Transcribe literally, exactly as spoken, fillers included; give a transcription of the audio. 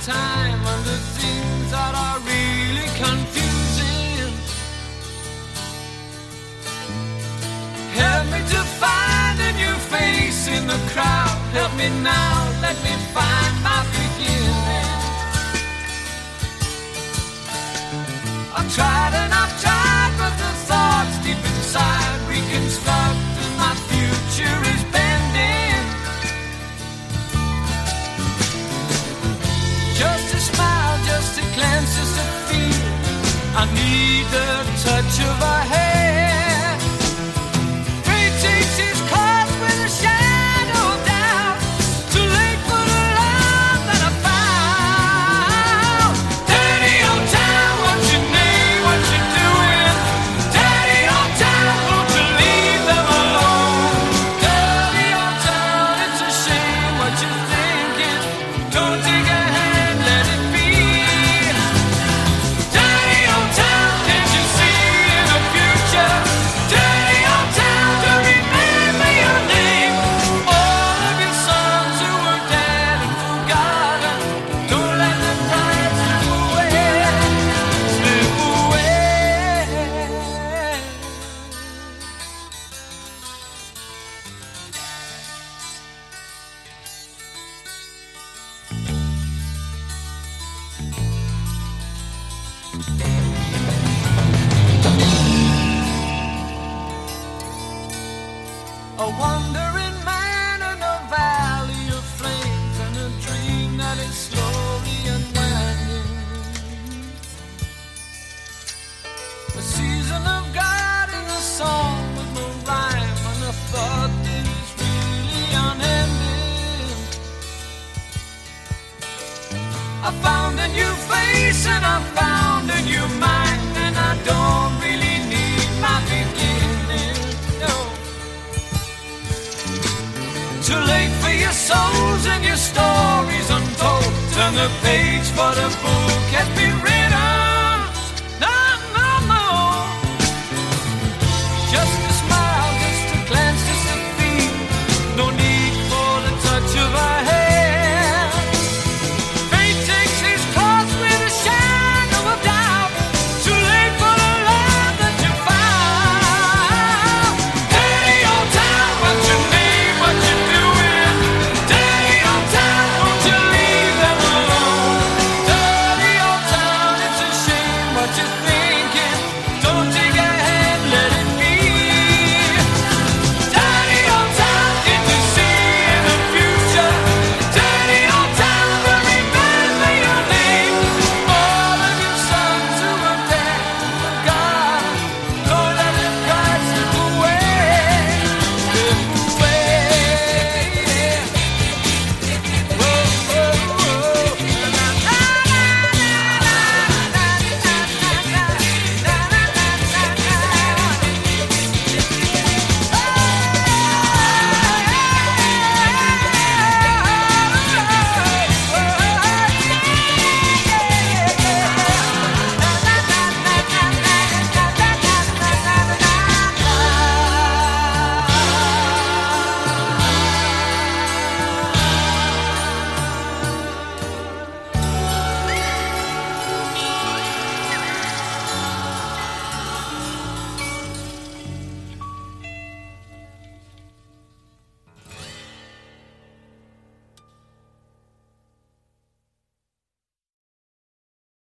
time under things that are really confusing. Help me to find a new face in the crowd. Help me now, let me find my beginning. I've tried and I've tried, but the thoughts deep inside reconstruct, and my future is bending. Just a smile, just a glance, just a feel. I need the touch of her hand. Fate takes his course with a shadow down. Too late for the love that I found. Dirty old town, what's your name, what you doing? Dirty old town, won't you leave them alone? Dirty old town, it's a shame what you're thinking. Don't take a hand, let it be. Dirty old town, can't you see in the future? Dirty old town, to remember your name. All of your sons who were dead and forgotten, don't let them die slip away, slip away. A wandering man in a valley of flames, and a dream that is slowly unwinding. A season of God in a song with no rhyme, and a thought that is really unending. I found a new face and I found a new mind, and I don't really need my beginning, no. Too late for your souls and your stories untold. Turn the page, for the book has been written.